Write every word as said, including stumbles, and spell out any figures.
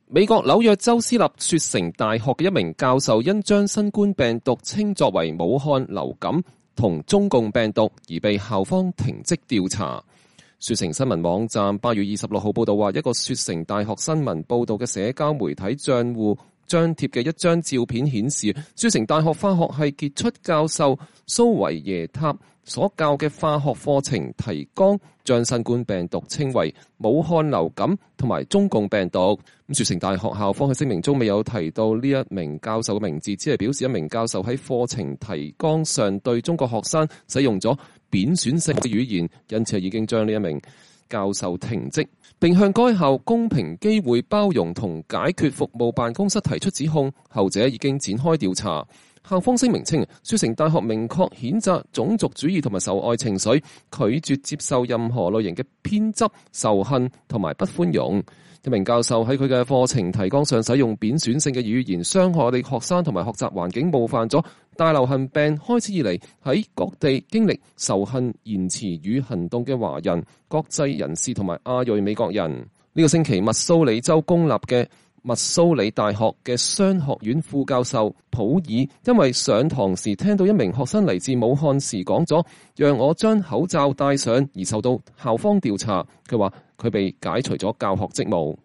美國紐約州私立雪城大學嘅一名教授因將新冠病毒稱作為武漢流感同中共病毒而被校方停職調查。雪城新聞網站八月二十六號報道話，一個雪城大學新聞報道嘅社交媒體賬戶張貼嘅一張照片顯示，雪城大學化學系傑出教授蘇維耶塔所教嘅化學課程提綱將新冠病毒稱為武漢流感同埋中共病毒。咁雪城大學校方喺聲明中未有提到呢一名教授嘅名字，只係表示一名教授喺課程提綱上對中國學生使用咗貶損性嘅語言，因此已經將呢一名教授停職，並向該校公平機會包容同解決服務辦公室提出指控，後者已經展開調查。校方聲明稱，雪城大學明確譴責種族主義同埋仇外情緒，拒絕接受任何類型嘅偏執、仇恨同埋不寬容。一名教授喺佢嘅課程提綱上使用貶損性嘅語言，傷害我哋學生同埋學習環境，冒犯咗大流行病開始以嚟喺各地經歷仇恨言辭與行動嘅華人、國際人士同埋亞裔美國人。呢、這個星期，密蘇里州公立嘅密蘇里大學嘅商學院副教授普爾因為上堂時聽到一名學生嚟自武漢時講咗讓我將口罩戴上而受到校方調查，佢話佢被解除咗教學職務。